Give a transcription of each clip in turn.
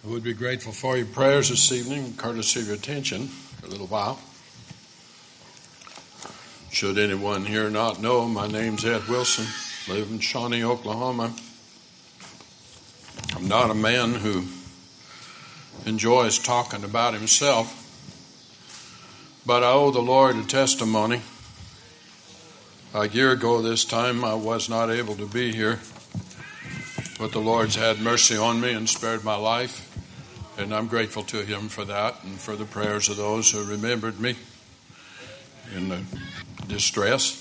I would be grateful for your prayers this evening, courtesy of your attention for a little while. Should anyone here not know, my name's Ed Wilson, live in Shawnee, Oklahoma. I'm not a man who enjoys talking about himself, but I owe the Lord a testimony. A year ago this time, I was not able to be here, but the Lord's had mercy on me and spared my life. And I'm grateful to Him for that and for the prayers of those who remembered me in the distress.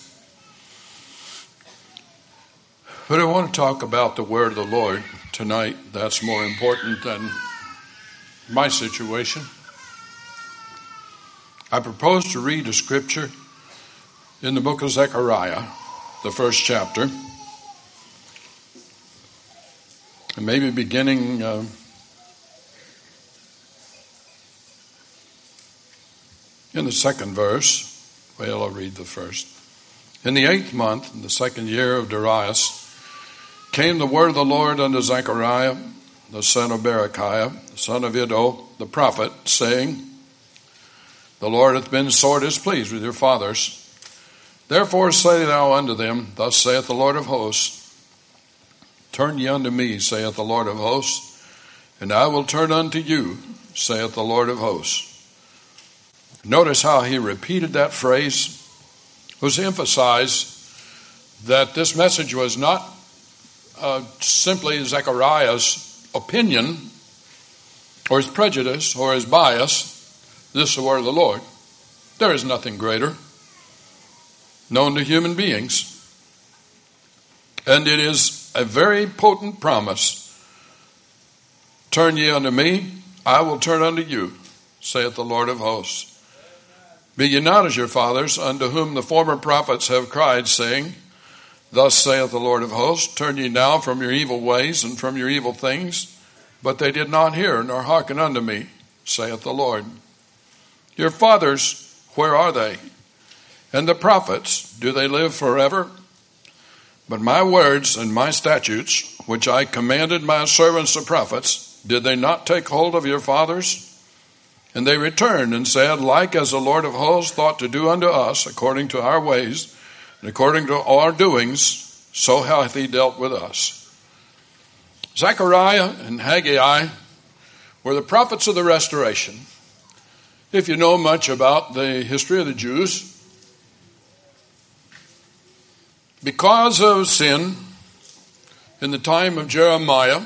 But I want to talk about the word of the Lord tonight. That's more important than my situation. I propose to read a scripture in the book of Zechariah, the first chapter, and maybe beginning in the second verse. Well, I'll read the first. In the 8th month, in the 2nd year of Darius, came the word of the Lord unto Zechariah, the son of Berechiah, the son of Iddo, the prophet, saying, The Lord hath been sore displeased with your fathers. Therefore say thou unto them, Thus saith the Lord of hosts, Turn ye unto me, saith the Lord of hosts, and I will turn unto you, saith the Lord of hosts. Notice how he repeated that phrase. It was to emphasize that this message was not simply Zechariah's opinion or his prejudice or his bias. This is the word of the Lord. There is nothing greater known to human beings. And it is a very potent promise. Turn ye unto me, I will turn unto you, saith the Lord of hosts. Be ye not as your fathers, unto whom the former prophets have cried, saying, Thus saith the Lord of hosts, Turn ye now from your evil ways and from your evil things. But they did not hear, nor hearken unto me, saith the Lord. Your fathers, where are they? And the prophets, do they live forever? But my words and my statutes, which I commanded my servants the prophets, did they not take hold of your fathers? And they returned and said, Like as the Lord of hosts thought to do unto us, according to our ways, and according to our doings, so hath he dealt with us. Zechariah and Haggai were the prophets of the restoration. If you know much about the history of the Jews, because of sin in the time of Jeremiah,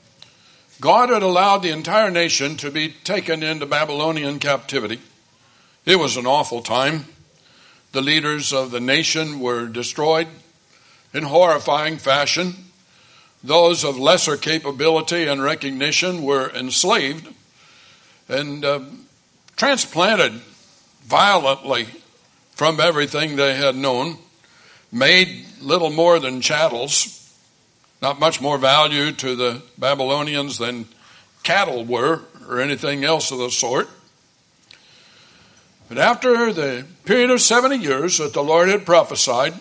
God had allowed the entire nation to be taken into Babylonian captivity. It was an awful time. The leaders of the nation were destroyed in horrifying fashion. Those of lesser capability and recognition were enslaved and transplanted violently from everything they had known, made little more than chattels. Not much more value to the Babylonians than cattle were or anything else of the sort. But after the period of 70 years that the Lord had prophesied,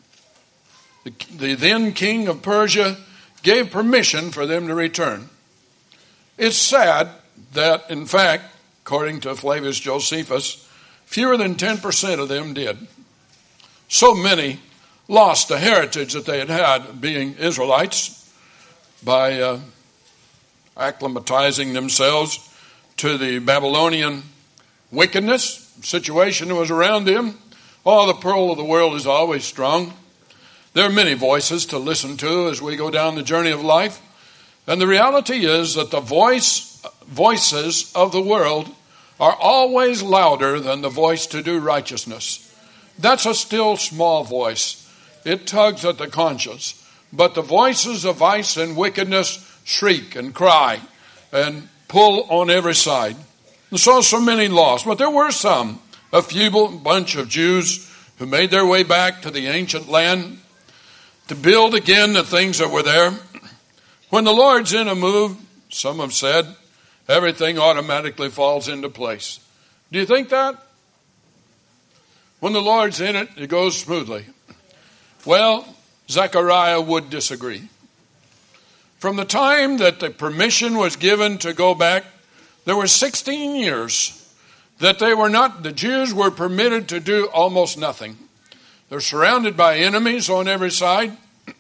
the then king of Persia gave permission for them to return. It's sad that, in fact, according to Flavius Josephus, fewer than 10% of them did. So many lost the heritage that they had being Israelites by acclimatizing themselves to the Babylonian wickedness situation that was around them. The pearl of the world is always strong. There are many voices to listen to as we go down the journey of life. And the reality is that the voices of the world are always louder than the voice to do righteousness. That's a still small voice. It tugs at the conscience. But the voices of vice and wickedness shriek and cry and pull on every side. And so many lost. But there were some, a feeble bunch of Jews who made their way back to the ancient land to build again the things that were there. When the Lord's in a move, some have said, everything automatically falls into place. Do you think that? When the Lord's in it, it goes smoothly. Well, Zechariah would disagree. From the time that the permission was given to go back, there were 16 years that the Jews were permitted to do almost nothing. They're surrounded by enemies on every side.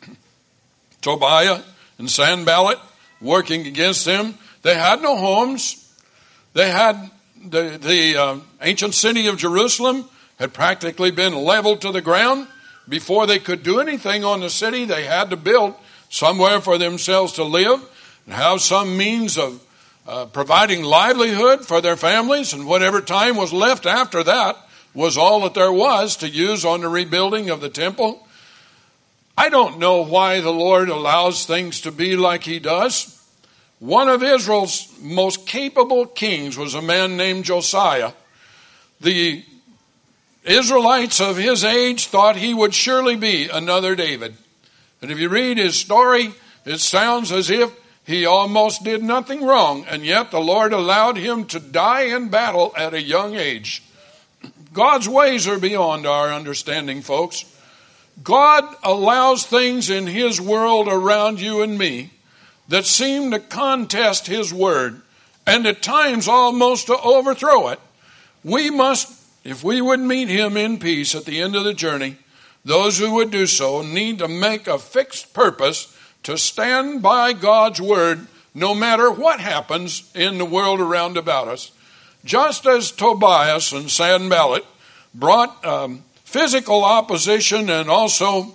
Tobiah and Sanballat working against them. They had no homes. They had the ancient city of Jerusalem had practically been leveled to the ground. Before they could do anything on the city, they had to build somewhere for themselves to live and have some means of providing livelihood for their families, and whatever time was left after that was all that there was to use on the rebuilding of the temple. I don't know why the Lord allows things to be like he does. One of Israel's most capable kings was a man named Josiah. The Israelites of his age thought he would surely be another David. And if you read his story, it sounds as if he almost did nothing wrong, and yet the Lord allowed him to die in battle at a young age. God's ways are beyond our understanding, folks. God allows things in his world around you and me that seem to contest his word, and at times almost to overthrow it. We must, if we would meet him in peace at the end of the journey, those who would do so need to make a fixed purpose to stand by God's word no matter what happens in the world around about us. Just as Tobias and Sanballat brought physical opposition and also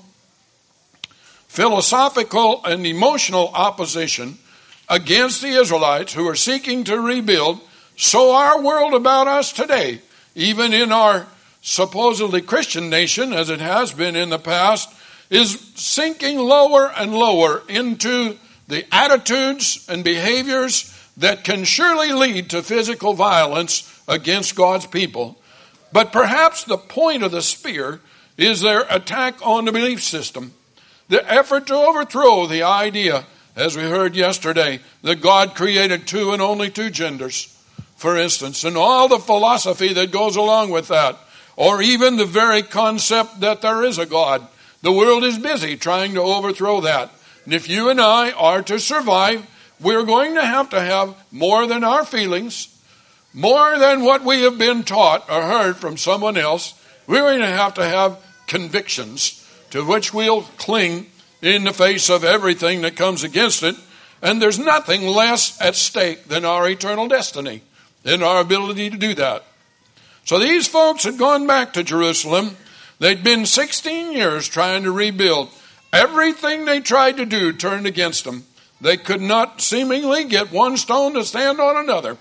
philosophical and emotional opposition against the Israelites who are seeking to rebuild, so our world about us today, even in our supposedly Christian nation, as it has been in the past, is sinking lower and lower into the attitudes and behaviors that can surely lead to physical violence against God's people. But perhaps the point of the spear is their attack on the belief system, the effort to overthrow the idea, as we heard yesterday, that God created two and only two genders, for instance, and all the philosophy that goes along with that, or even the very concept that there is a God. The world is busy trying to overthrow that. And if you and I are to survive, we're going to have more than our feelings, more than what we have been taught or heard from someone else. We're going to have convictions to which we'll cling in the face of everything that comes against it. And there's nothing less at stake than our eternal destiny and our ability to do that. So these folks had gone back to Jerusalem. They'd been 16 years trying to rebuild. Everything they tried to do turned against them. They could not seemingly get one stone to stand on another.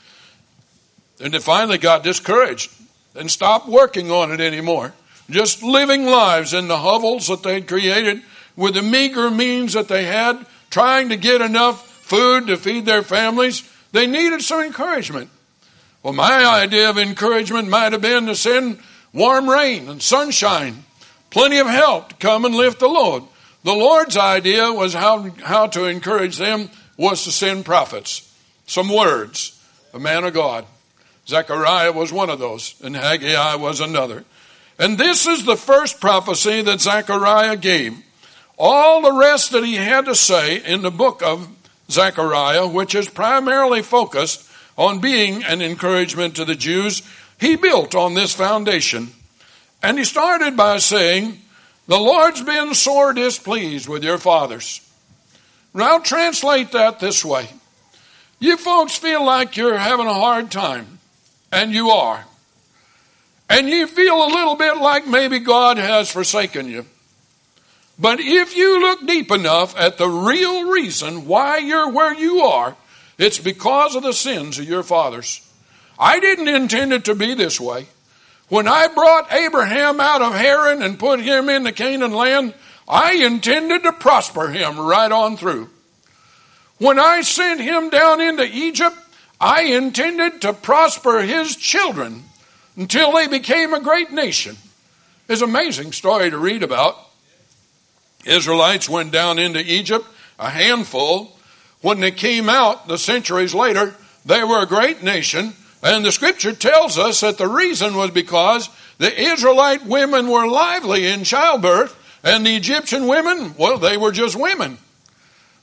And they finally got discouraged and stopped working on it anymore. Just living lives in the hovels that they'd created with the meager means that they had, trying to get enough food to feed their families. They needed some encouragement. Well, my idea of encouragement might have been to send warm rain and sunshine, plenty of help to come and lift the load. The Lord's idea was how to encourage them was to send prophets, some words, a man of God. Zechariah was one of those, and Haggai was another. And this is the first prophecy that Zechariah gave. All the rest that he had to say in the book of Zechariah, which is primarily focused on being an encouragement to the Jews, he built on this foundation. And he started by saying, the Lord's been sore displeased with your fathers. Now translate that this way. You folks feel like you're having a hard time, and you are. And you feel a little bit like maybe God has forsaken you. But if you look deep enough at the real reason why you're where you are, it's because of the sins of your fathers. I didn't intend it to be this way. When I brought Abraham out of Haran and put him in the Canaan land, I intended to prosper him right on through. When I sent him down into Egypt, I intended to prosper his children until they became a great nation. It's an amazing story to read about. Israelites went down into Egypt, a handful. When they came out the centuries later, they were a great nation. And the scripture tells us that the reason was because the Israelite women were lively in childbirth, and the Egyptian women, well, they were just women.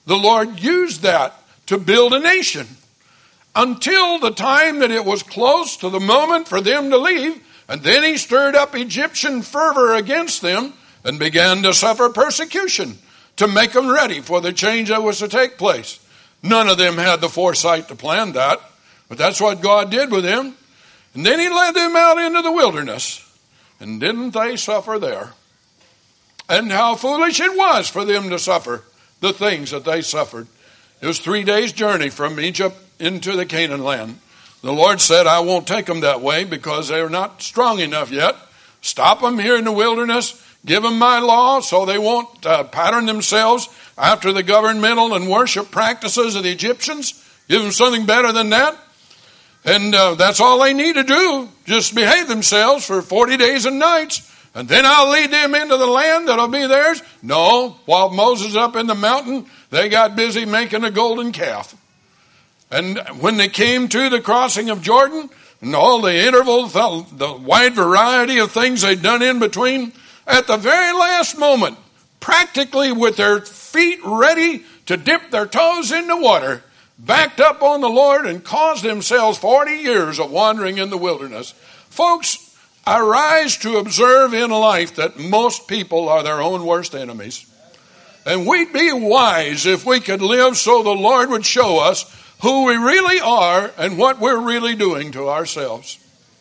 the Lord used that to build a nation until the time that it was close to the moment for them to leave. And then he stirred up Egyptian fervor against them and began to suffer persecution to make them ready for the change that was to take place. None of them had the foresight to plan that, but that's what God did with them. And then he led them out into the wilderness. And didn't they suffer there? And how foolish it was for them to suffer the things that they suffered. It was 3 days' journey from Egypt into the Canaan land. The Lord said, I won't take them that way because they're not strong enough yet. Stop them here in the wilderness. Give them my law so they won't pattern themselves after the governmental and worship practices of the Egyptians. Give them something better than that. And that's all they need to do. Just behave themselves for 40 days and nights. And then I'll lead them into the land that'll be theirs. No, while Moses up in the mountain, they got busy making a golden calf. And when they came to the crossing of Jordan, and all the intervals, the wide variety of things they'd done in between, at the very last moment, practically with their feet ready to dip their toes in the water, backed up on the Lord and caused themselves 40 years of wandering in the wilderness. Folks, I rise to observe in life that most people are their own worst enemies. And we'd be wise if we could live so the Lord would show us who we really are and what we're really doing to ourselves.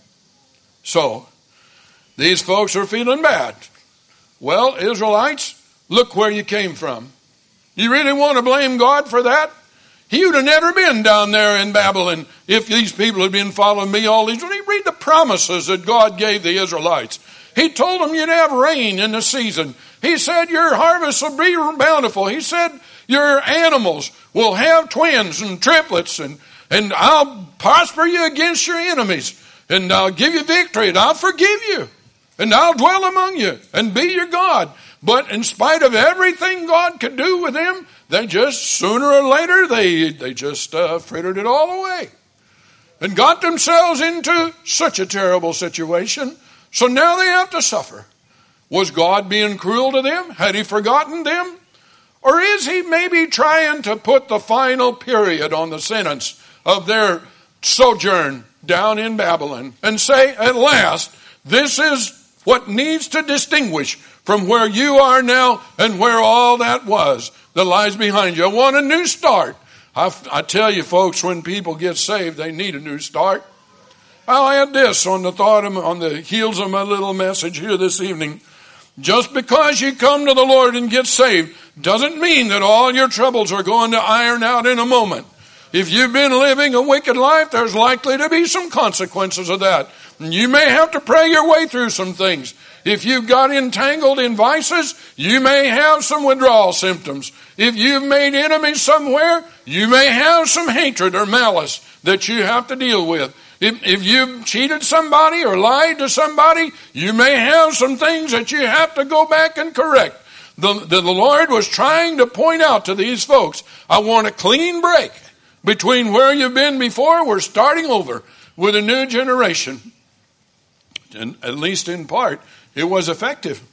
So, these folks are feeling bad. Well, Israelites, look where you came from. You really want to blame God for that? He would have never been down there in Babylon if these people had been following me all these. When you read the promises that God gave the Israelites, he told them you'd have rain in the season. He said your harvest will be bountiful. He said your animals will have twins and triplets, and I'll prosper you against your enemies, and I'll give you victory, and I'll forgive you, and I'll dwell among you and be your God. But in spite of everything God could do with them, they just, sooner or later, they just frittered it all away and got themselves into such a terrible situation. So now they have to suffer. Was God being cruel to them? Had he forgotten them? Or is he maybe trying to put the final period on the sentence of their sojourn down in Babylon and say, at last, this is what needs to distinguish from where you are now and where all that was that lies behind you. I want a new start. I tell you, folks, when people get saved, they need a new start. I'll add this on the heels of my little message here this evening. Just because you come to the Lord and get saved doesn't mean that all your troubles are going to iron out in a moment. If you've been living a wicked life, there's likely to be some consequences of that. And you may have to pray your way through some things. If you've got entangled in vices, you may have some withdrawal symptoms. If you've made enemies somewhere, you may have some hatred or malice that you have to deal with. If you've cheated somebody or lied to somebody, you may have some things that you have to go back and correct. The Lord was trying to point out to these folks, I want a clean break between where you've been before. We're starting over with a new generation. And at least in part, it was effective.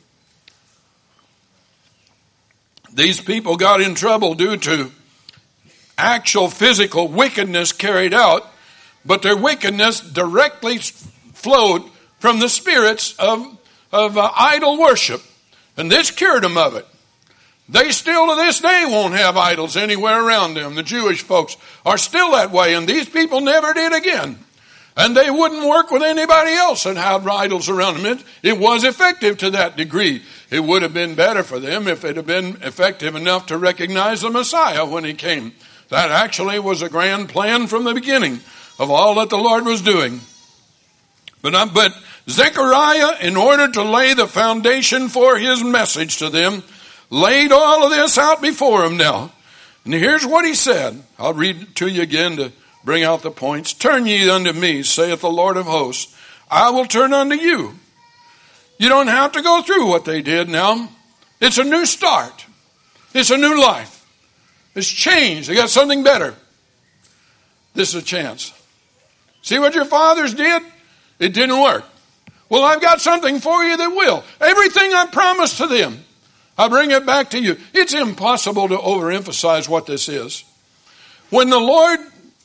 These people got in trouble due to actual physical wickedness carried out, but their wickedness directly flowed from the spirits of idol worship. And this cured them of it. They still to this day won't have idols anywhere around them. The Jewish folks are still that way, and these people never did again. And they wouldn't work with anybody else and have idols around them. It was effective to that degree. It would have been better for them if it had been effective enough to recognize the Messiah when he came. That actually was a grand plan from the beginning of all that the Lord was doing. But Zechariah, in order to lay the foundation for his message to them, laid all of this out before them now. And here's what he said. I'll read it to you again to bring out the points. Turn ye unto me, saith the Lord of hosts. I will turn unto you. You don't have to go through what they did now. It's a new start. It's a new life. It's changed. They got something better. This is a chance. See what your fathers did? It didn't work. Well, I've got something for you that will. Everything I promised to them, I bring it back to you. It's impossible to overemphasize what this is. When the Lord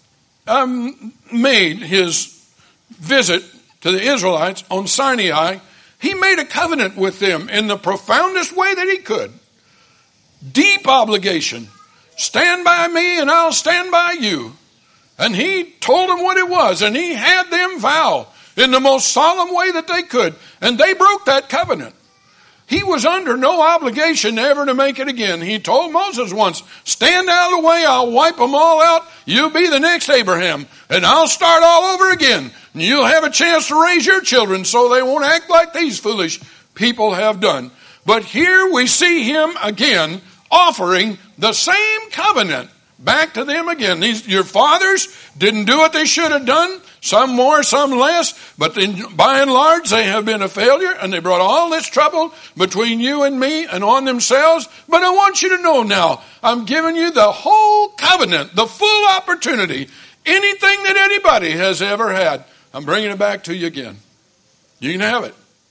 made his visit to the Israelites on Sinai, he made a covenant with them in the profoundest way that he could. Deep obligation. Stand by me and I'll stand by you. And he told them what it was, and he had them vow in the most solemn way that they could. And they broke that covenant. He was under no obligation ever to make it again. He told Moses once, stand out of the way, I'll wipe them all out. You'll be the next Abraham, and I'll start all over again. And you'll have a chance to raise your children so they won't act like these foolish people have done. But here we see him again offering the same covenant back to them again. Your fathers didn't do what they should have done. Some more, some less. But by and large, they have been a failure. And they brought all this trouble between you and me and on themselves. But I want you to know now, I'm giving you the whole covenant, the full opportunity. Anything that anybody has ever had, I'm bringing it back to you again. You can have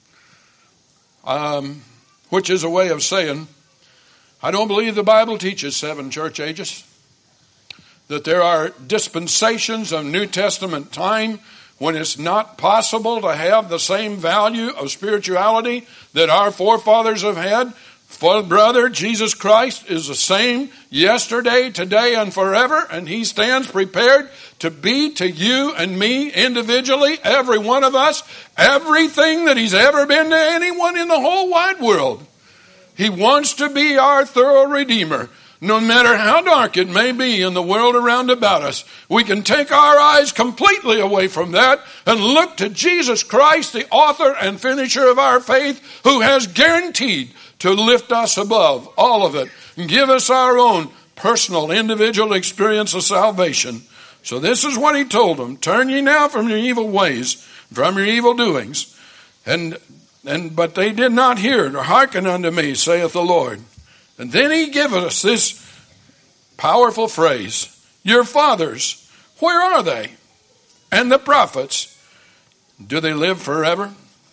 it. Which is a way of saying, I don't believe the Bible teaches 7 church ages. That there are dispensations of New Testament time when it's not possible to have the same value of spirituality that our forefathers have had. For brother, Jesus Christ is the same yesterday, today, and forever, and he stands prepared to be to you and me individually, every one of us, everything that he's ever been to anyone in the whole wide world. He wants to be our thorough Redeemer. No matter how dark it may be in the world around about us, we can take our eyes completely away from that and look to Jesus Christ, the author and finisher of our faith, who has guaranteed to lift us above all of it and give us our own personal, individual experience of salvation. So this is what he told them. Turn ye now from your evil ways, from your evil doings. But they did not hear nor hearken unto me, saith the Lord. And then he gave us this powerful phrase, your fathers, where are they? And the prophets, do they live forever?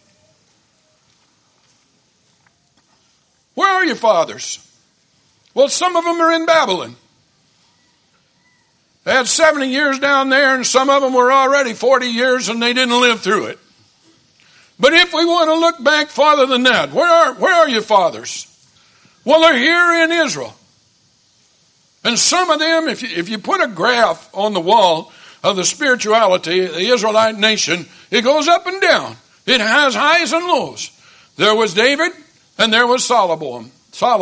Where are your fathers? Well, some of them are in Babylon. They had 70 years down there, and some of them were already 40 years, and they didn't live through it. But if we want to look back farther than that, where are your fathers? Well, they're here in Israel. And some of them, if you put a graph on the wall of the spirituality of the Israelite nation, it goes up and down. It has highs and lows. There was David and there was Solomon.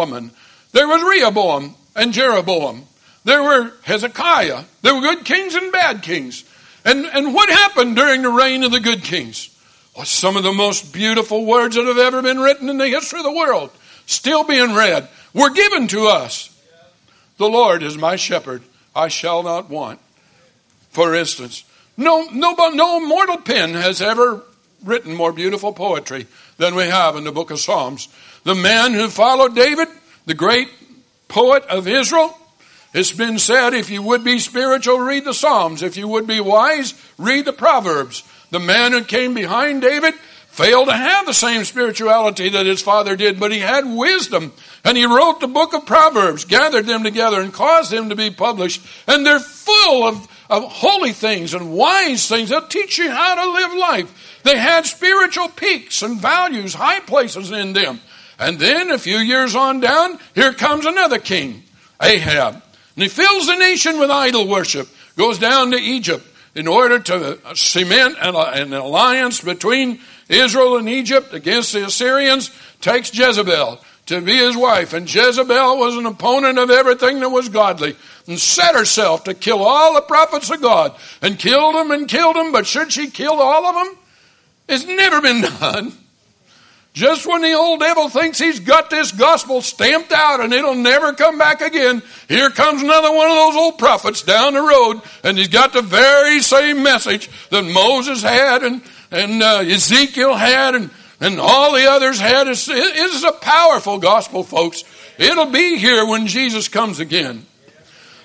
There was Rehoboam and Jeroboam. There were Hezekiah. There were good kings and bad kings. And what happened during the reign of the good kings? Well, some of the most beautiful words that have ever been written in the history of the world, still being read, were given to us. The Lord is my shepherd, I shall not want. For instance, no mortal pen has ever written more beautiful poetry than we have in the book of Psalms. The man who followed David, the great poet of Israel, it's been said, if you would be spiritual, read the Psalms. If you would be wise, read the Proverbs. The man who came behind David failed to have the same spirituality that his father did, but he had wisdom. And he wrote the book of Proverbs, gathered them together and caused them to be published. And they're full of holy things and wise things. They'll teach you how to live life. They had spiritual peaks and values, high places in them. And then a few years on down, here comes another king, Ahab. And he fills the nation with idol worship, goes down to Egypt in order to cement an alliance between Israel and Egypt against the Assyrians, takes Jezebel to be his wife. And Jezebel was an opponent of everything that was godly and set herself to kill all the prophets of God and killed them. But should she kill all of them? It's never been done. Just when the old devil thinks he's got this gospel stamped out and it'll never come back again, here comes another one of those old prophets down the road, and he's got the very same message that Moses had and Ezekiel had and all the others had. It is a powerful gospel, folks. It'll be here when Jesus comes again.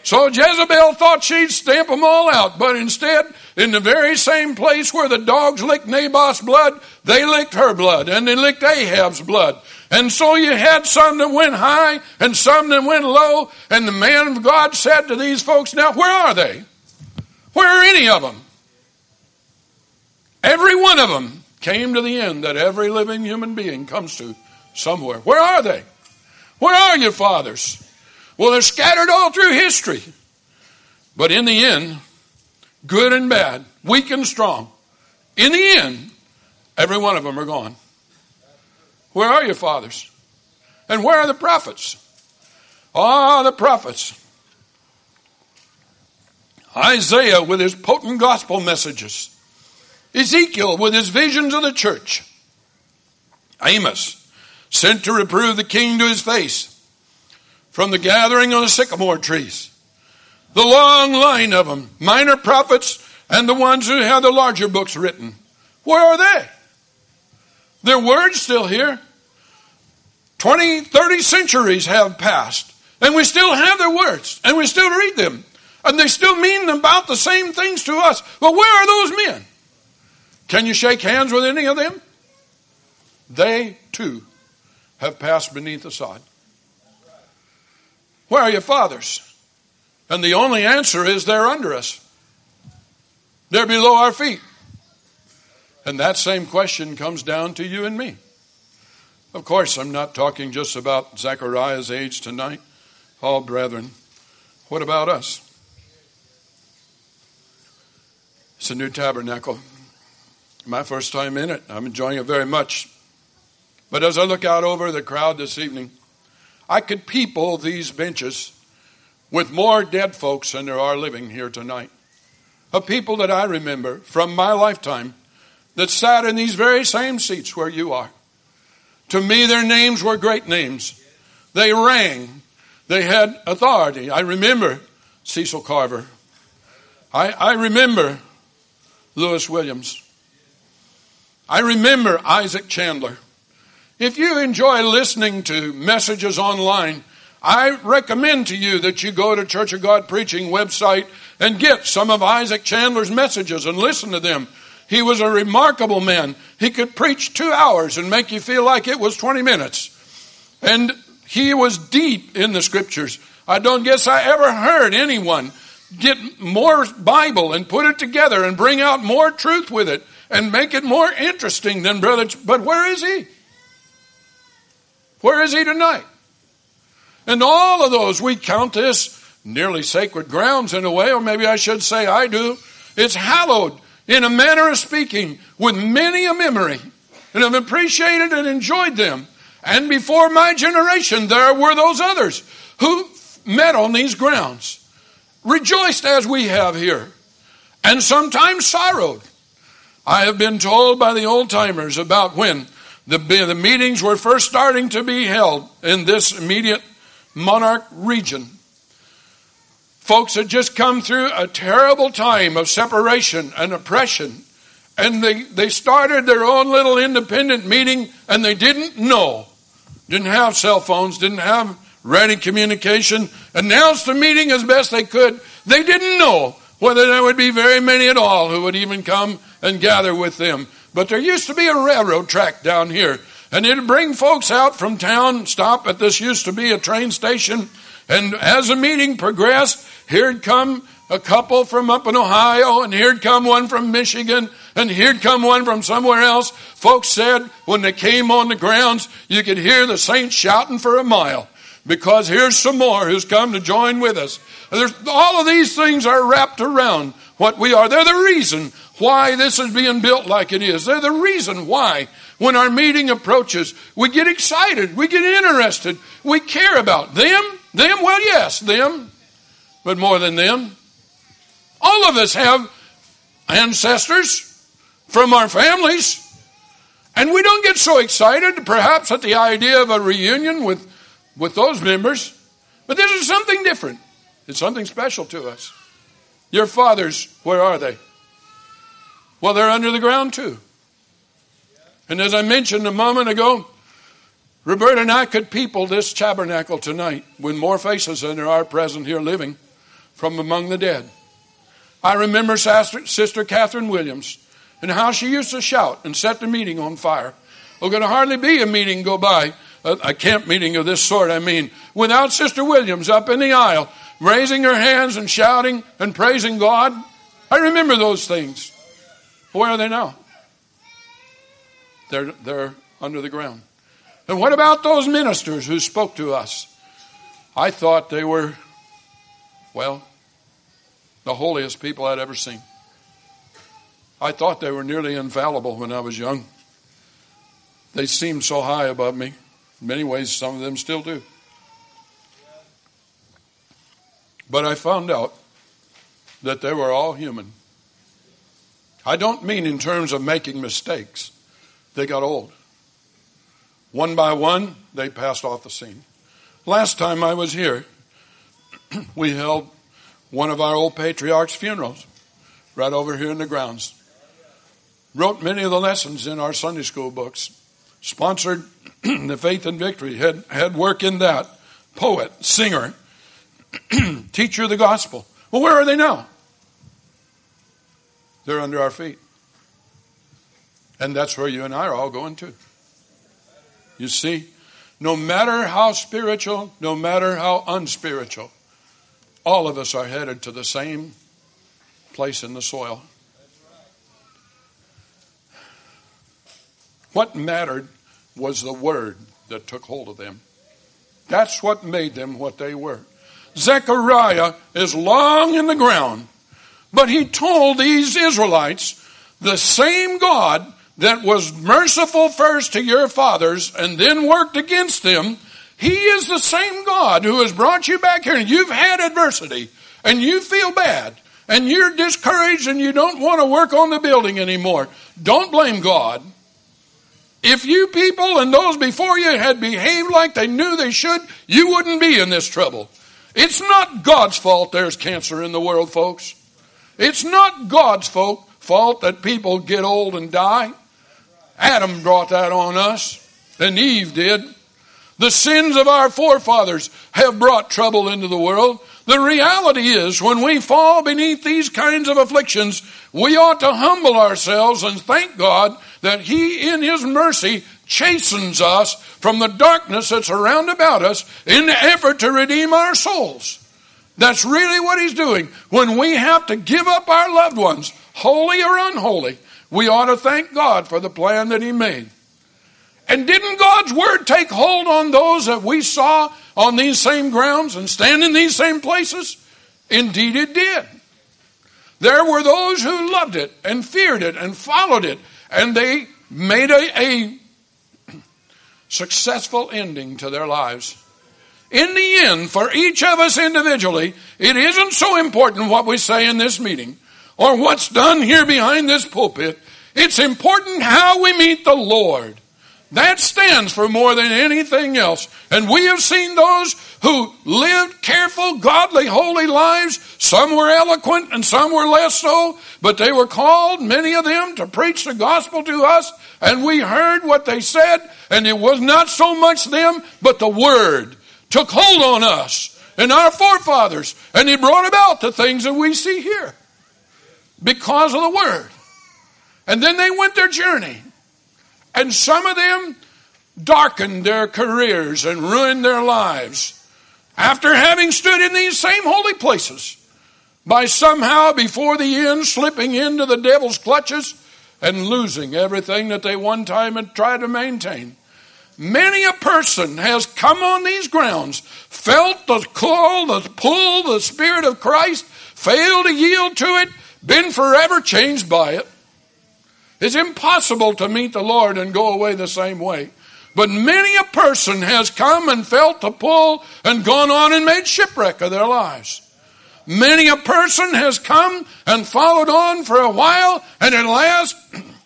So Jezebel thought she'd stamp them all out, but instead, in the very same place where the dogs licked Naboth's blood, they licked her blood, and they licked Ahab's blood. And so you had some that went high and some that went low, and the man of God said to these folks, now where are they? Where are any of them? Every one of them came to the end that every living human being comes to somewhere. Where are they? Where are your fathers? Well, they're scattered all through history. But in the end, good and bad, weak and strong, in the end, every one of them are gone. Where are your fathers? And where are the prophets? Ah, the prophets. Isaiah with his potent gospel messages. Ezekiel with his visions of the church. Amos, sent to reprove the king to his face from the gathering of the sycamore trees. The long line of them, minor prophets and the ones who had the larger books written. Where are they? Their words still here. 20, 30 centuries have passed, and we still have their words, and we still read them, and they still mean about the same things to us. But where are those men? Can you shake hands with any of them? They, too, have passed beneath the sod. Where are your fathers? And the only answer is they're under us. They're below our feet. And that same question comes down to you and me. Of course, I'm not talking just about Zechariah's age tonight. Oh, brethren, what about us? It's a new tabernacle. My first time in it. I'm enjoying it very much. But as I look out over the crowd this evening, I could people these benches with more dead folks than there are living here tonight. Of people that I remember from my lifetime that sat in these very same seats where you are. To me, their names were great names. They rang. They had authority. I remember Cecil Carver. I remember Lewis Williams. I remember Isaac Chandler. If you enjoy listening to messages online, I recommend to you that you go to Church of God Preaching website and get some of Isaac Chandler's messages and listen to them. He was a remarkable man. He could preach 2 hours and make you feel like it was 20 minutes. And he was deep in the scriptures. I don't guess I ever heard anyone get more Bible and put it together and bring out more truth with it and make it more interesting than Brother. But where is he? Where is he tonight? And all of those, we count this nearly sacred grounds in a way, or maybe I should say I do. It's hallowed in a manner of speaking with many a memory, and have appreciated and enjoyed them. And before my generation, there were those others who met on these grounds, rejoiced as we have here, and sometimes sorrowed. I have been told by the old timers about when the meetings were first starting to be held in this immediate monarch region. Folks had just come through a terrible time of separation and oppression. And they started their own little independent meeting, and they didn't know. Didn't have cell phones, didn't have ready communication. Announced the meeting as best they could. They didn't know whether there would be very many at all who would even come and gather with them. But there used to be a railroad track down here. And it'd bring folks out from town, stop at this used to be a train station. And as the meeting progressed, here'd come a couple from up in Ohio, and here'd come one from Michigan, and here'd come one from somewhere else. Folks said when they came on the grounds, you could hear the saints shouting for a mile, because here's some more who's come to join with us. And all of these things are wrapped around what we are. They're the reason why this is being built like it is. They're the reason why when our meeting approaches, we get excited, we get interested, we care about them. Them, well, yes, them, but more than them. All of us have ancestors from our families, and we don't get so excited perhaps at the idea of a reunion with those members, but this is something different. It's something special to us. Your fathers, where are they? Well, they're under the ground too. And as I mentioned a moment ago, Roberta and I could people this tabernacle tonight with more faces than there are present here living. from among the dead. I remember Sister Catherine Williams and how she used to shout and set the meeting on fire. There's going to hardly be a meeting go by, a camp meeting of this sort, without Sister Williams up in the aisle, raising her hands and shouting and praising God. I remember those things. Where are they now? They're under the ground. And what about those ministers who spoke to us? I thought they were, the holiest people I'd ever seen. I thought they were nearly infallible when I was young. They seemed so high above me. In many ways, some of them still do. But I found out that they were all human. I don't mean in terms of making mistakes. They got old. One by one, they passed off the scene. Last time I was here, we held one of our old patriarchs' funerals right over here in the grounds. Wrote many of the lessons in our Sunday school books. Sponsored the Faith and Victory. Had work in that. Poet, singer, teacher of the gospel. Well, where are they now? They're under our feet. And that's where you and I are all going to. You see, no matter how spiritual, no matter how unspiritual, all of us are headed to the same place in the soil. What mattered was the word that took hold of them. That's what made them what they were. Zechariah is long in the ground, but he told these Israelites, the same God that was merciful first to your fathers and then worked against them, he is the same God who has brought you back here. And you've had adversity and you feel bad and you're discouraged and you don't want to work on the building anymore. Don't blame God. If you people and those before you had behaved like they knew they should, you wouldn't be in this trouble. It's not God's fault there's cancer in the world, folks. It's not God's fault that people get old and die. Adam brought that on us, and Eve did. The sins of our forefathers have brought trouble into the world. The reality is, when we fall beneath these kinds of afflictions, we ought to humble ourselves and thank God that He, in His mercy, chastens us from the darkness that's around about us in the effort to redeem our souls. That's really what He's doing. When we have to give up our loved ones, holy or unholy, we ought to thank God for the plan that He made. And didn't God's word take hold on those that we saw on these same grounds and stand in these same places? Indeed it did. There were those who loved it and feared it and followed it, and they made a successful ending to their lives. In the end, for each of us individually, it isn't so important what we say in this meeting or what's done here behind this pulpit. It's important how we meet the Lord. That stands for more than anything else. And we have seen those who lived careful, godly, holy lives. Some were eloquent and some were less so. But they were called, many of them, to preach the gospel to us. And we heard what they said. And it was not so much them, but the word took hold on us and our forefathers. And He brought about the things that we see here because of the word. And then they went their journey. And some of them darkened their careers and ruined their lives after having stood in these same holy places by somehow before the end slipping into the devil's clutches and losing everything that they one time had tried to maintain. Many a person has come on these grounds, felt the call, the pull, the Spirit of Christ, failed to yield to it, been forever changed by it. It's impossible to meet the Lord and go away the same way. But many a person has come and felt the pull and gone on and made shipwreck of their lives. Many a person has come and followed on for a while, and at last,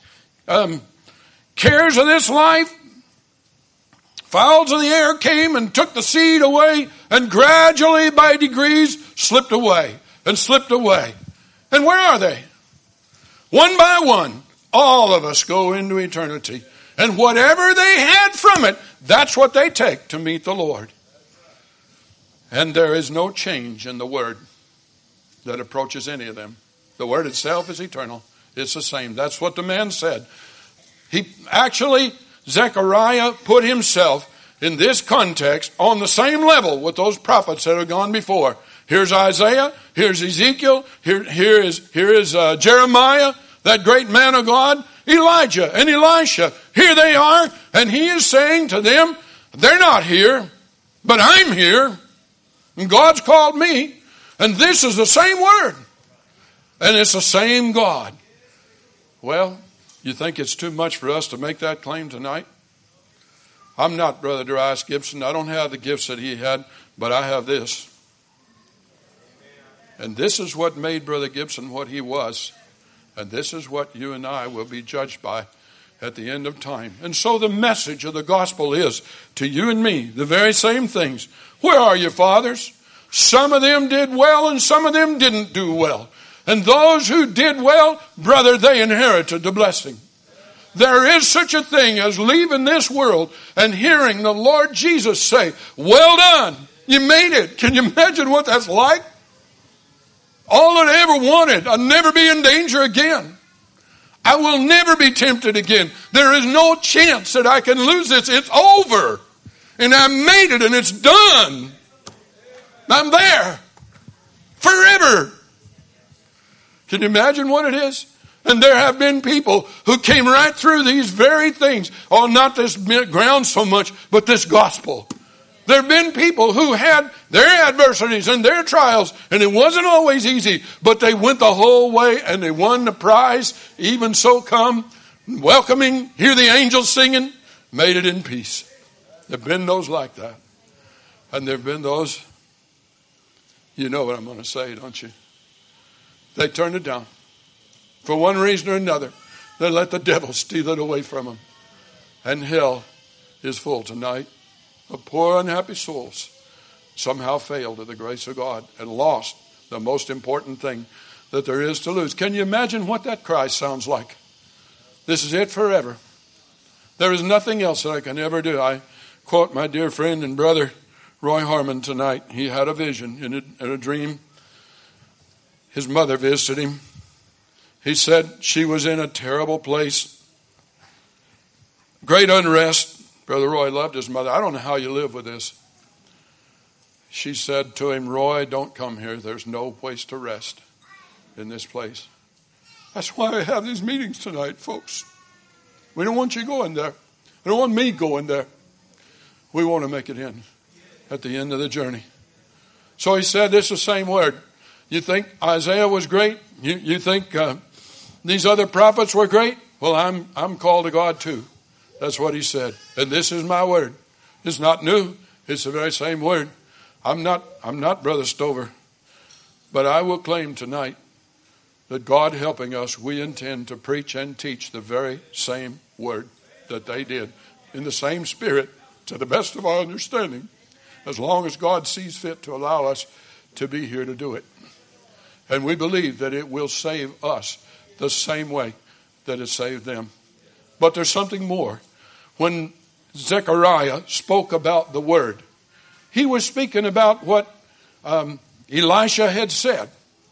cares of this life, fowls of the air came and took the seed away, and gradually, by degrees, slipped away and slipped away. And where are they? One by one. All of us go into eternity. And whatever they had from it, that's what they take to meet the Lord. And there is no change in the word. that approaches any of them. The word itself is eternal. It's the same. That's what the man said. Zechariah put himself in this context on the same level with those prophets that have gone before. Here's Isaiah, here's Ezekiel, here is Jeremiah, that great man of God, Elijah and Elisha. Here they are, and he is saying to them, they're not here, but I'm here, and God's called me, and this is the same word, and it's the same God. Well, you think it's too much for us to make that claim tonight? I'm not Brother Darius Gibson. I don't have the gifts that he had, but I have this. And this is what made Brother Gibson what he was. And this is what you and I will be judged by at the end of time. And so the message of the gospel is to you and me, the very same things. Where are your fathers? Some of them did well and some of them didn't do well. And those who did well, brother, they inherited the blessing. There is such a thing as leaving this world and hearing the Lord Jesus say, well done, you made it. Can you imagine what that's like? All that I ever wanted, I'll never be in danger again. I will never be tempted again. There is no chance that I can lose this. It's over. And I made it and it's done. I'm there. Forever. Can you imagine what it is? And there have been people who came right through these very things. Oh, not this ground so much, but this gospel. There have been people who had their adversities and their trials, and it wasn't always easy, but they went the whole way and they won the prize. Even so come, welcoming, hear the angels singing, made it in peace. There have been those like that. And there have been those, you know what I'm going to say, don't you? They turned it down. For one reason or another, they let the devil steal it away from them. And hell is full tonight of poor unhappy souls somehow failed of the grace of God and lost the most important thing that there is to lose. Can you imagine what that cry sounds like? This is it forever. There is nothing else that I can ever do. I quote my dear friend and brother Roy Harmon tonight. He had a vision in a dream. His mother visited him. He said she was in a terrible place. Great unrest. Brother Roy loved his mother. I don't know how you live with this. She said to him, Roy, don't come here. There's no place to rest in this place. That's why I have these meetings tonight, folks. We don't want you going there. We don't want me going there. We want to make it in at the end of the journey. So he said, this is the same word. You think Isaiah was great? You think these other prophets were great? Well, I'm called to God too. That's what he said. And this is my word. It's not new. It's the very same word. I'm not Brother Stover. But I will claim tonight that God helping us, we intend to preach and teach the very same word that they did in the same spirit to the best of our understanding, as long as God sees fit to allow us to be here to do it. And we believe that it will save us the same way that it saved them. But there's something more. When Zechariah spoke about the word, he was speaking about what Elisha had said.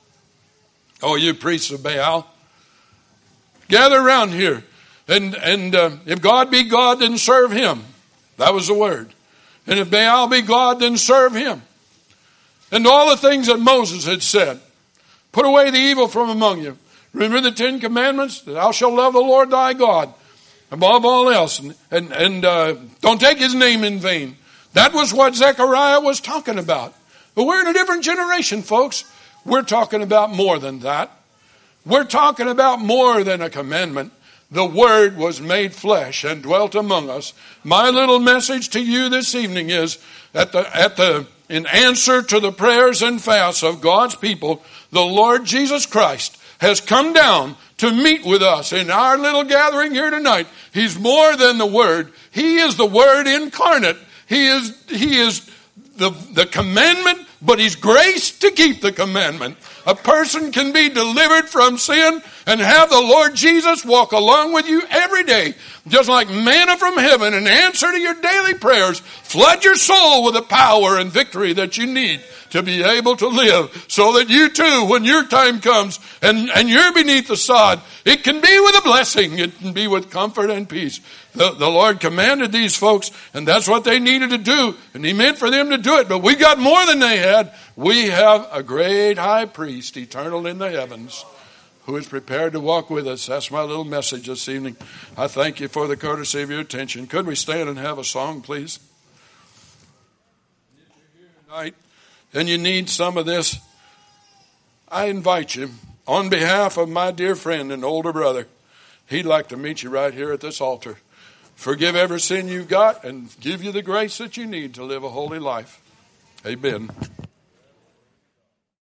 Oh, you priests of Baal, gather around here. And if God be God, then serve him. That was the word. And if Baal be God, then serve him. And all the things that Moses had said. Put away the evil from among you. Remember the 10 Commandments? Thou shalt love the Lord thy God above all else. And don't take his name in vain. That was what Zechariah was talking about. But we're in a different generation, folks. We're talking about more than that. We're talking about more than a commandment. The Word was made flesh and dwelt among us. My little message to you this evening is in answer to the prayers and fasts of God's people, the Lord Jesus Christ has come down to meet with us in our little gathering here tonight. He's more than the Word. He is the Word incarnate. He is the commandment, but He's grace to keep the commandment. A person can be delivered from sin and have the Lord Jesus walk along with you every day, just like manna from heaven, in answer to your daily prayers. Flood your soul with the power and victory that you need to be able to live so that you too, when your time comes and you're beneath the sod, it can be with a blessing. It can be with comfort and peace. The Lord commanded these folks, and that's what they needed to do, and He meant for them to do it. But we got more than they had. We have a great high priest, eternal in the heavens, who is prepared to walk with us. That's my little message this evening. I thank you for the courtesy of your attention. Could we stand and have a song, please? If you're here tonight and you need some of this, I invite you, on behalf of my dear friend and older brother, he'd like to meet you right here at this altar. Forgive every sin you've got and give you the grace that you need to live a holy life. Amen.